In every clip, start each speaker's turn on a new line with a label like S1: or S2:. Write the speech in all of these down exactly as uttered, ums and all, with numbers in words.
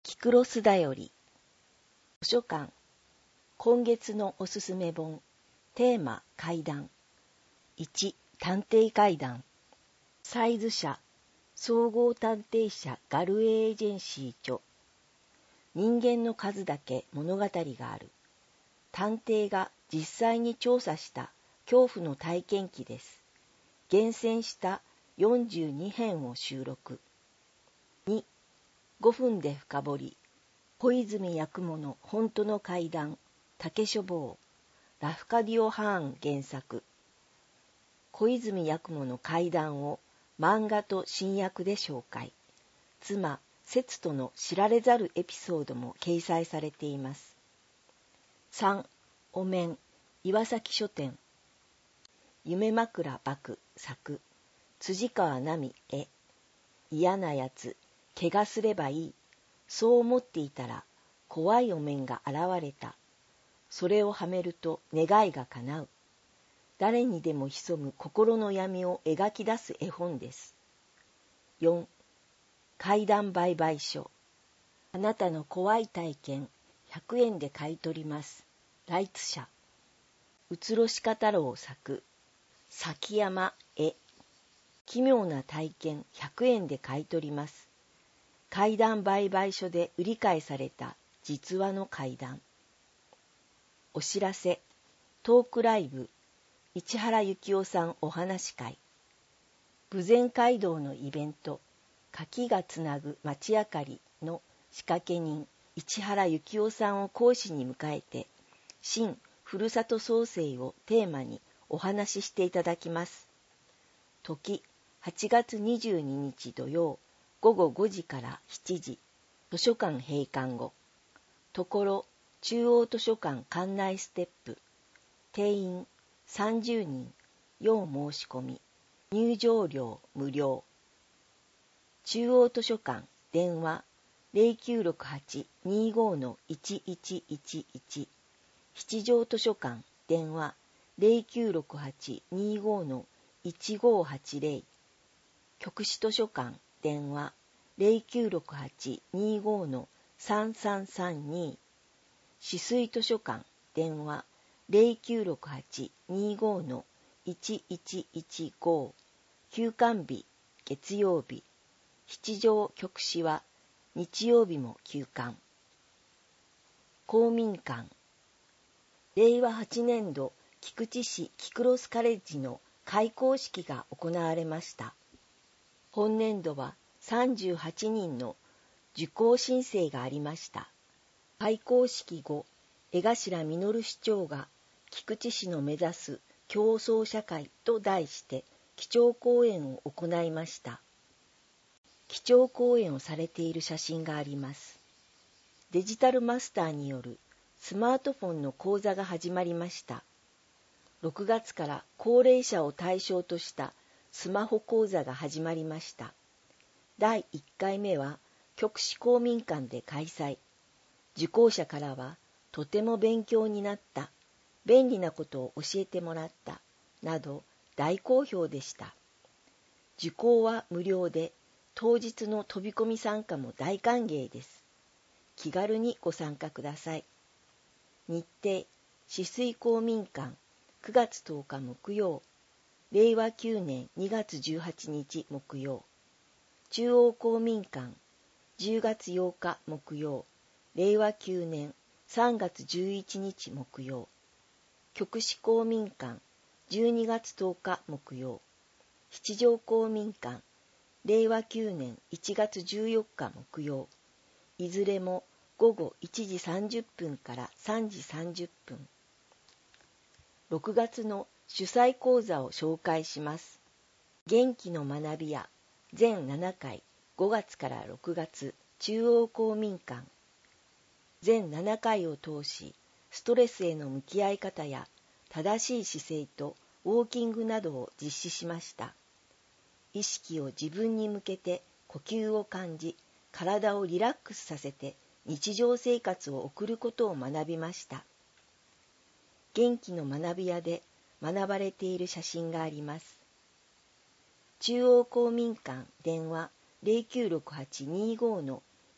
S1: キクロスだより図書館今月のおすすめ本テーマ怪談いち探偵怪談サイズ社総合探偵社ガルエージェンシー著人間の数だけ物語がある探偵が実際に調査した恐怖の体験記です厳選したよんじゅうに編を収録にごふんで深掘り小泉八雲の本当の怪談竹書房ラフカディオ・ハーン原作小泉八雲の怪談を漫画と新訳で紹介妻節との知られざるエピソードも掲載されていますさんお面岩崎書店夢枕幕作辻川奈美絵嫌なやつ怪我すればいいそう思っていたら怖いお面が現れたそれをはめると願いが叶う誰にでも潜む心の闇を描き出す絵本ですよん怪談売買書あなたの怖い体験ひゃくえんで買い取りますライツ社うつろしか太郎作崎山絵奇妙な体験ひゃくえんで買い取ります怪談売買所で売り買いされた実話の怪談お知らせトークライブ市原幸雄さんお話会豊前街道のイベント柿がつなぐ街明かりの仕掛け人市原幸雄さんを講師に迎えて新ふるさと創生をテーマにお話ししていただきます時はちがつにじゅうににち土曜ごごごじからしちじ図書館閉館後ところ中央図書館館内ステップ定員さんじゅうにん要申し込み入場料無料中央図書館電話 ゼロきゅうろくはち にーごー いちいちいちいち 七条図書館電話 ゼロきゅうろくはち にーごー いちごーはちゼロ 局市図書館電話 ゼロきゅうろくはち にーごー さんさんさんに 止水図書館電話 ゼロきゅうろくはち にーごー いちいちいちご 休館日月曜日七条局市は日曜日も休館公民館れいわはちねんど菊池市キクロスカレッジの開校式が行われました本年度はさんじゅうはちにんの受講申請がありました開校式後江頭実市長が菊池市の目指す競争社会と題して基調講演を行いました基調講演をされている写真がありますデジタルマスターによるスマートフォンの講座が始まりましたろくがつから高齢者を対象としたスマホ講座が始まりましただいいっかいめは局市公民館で開催受講者からはとても勉強になった便利なことを教えてもらったなど大好評でした受講は無料で当日の飛び込み参加も大歓迎です気軽にご参加ください日程止水公民館くがつとおか木曜れいわきゅうねんにがつじゅうはちにち木曜中央公民館じゅうがつようか木曜れいわきゅうねんさんがつじゅういちにち木曜局市公民館じゅうにがつとおか木曜七条公民館れいわきゅうねんいちがつじゅうよっか木曜いずれもごごいちじさんじゅっぷんからさんじさんじゅっぷんろくがつの主催講座を紹介します元気の学びや全ななかいごがつからろくがつ中央公民館全ななかいを通しストレスへの向き合い方や正しい姿勢とウォーキングなどを実施しました意識を自分に向けて呼吸を感じ体をリラックスさせて日常生活を送ることを学びました元気の学び屋で学ばれている写真があります中央公民館電話 ゼロきゅうろくはち にーごー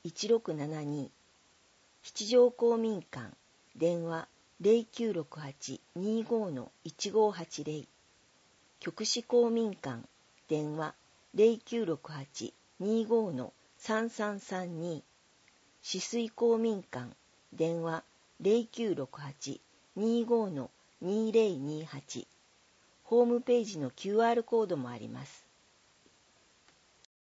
S1: いちろくななに、七条公民館電話 ゼロきゅうろくはち にーごー いちごーはちゼロ、極紫公民館電話 ゼロきゅうろくはち にーごー さんさんさんに、止水公民館電話 ゼロきゅうろくはち にーごー にーゼロにーはち、ホームページの キューアール コードもあります。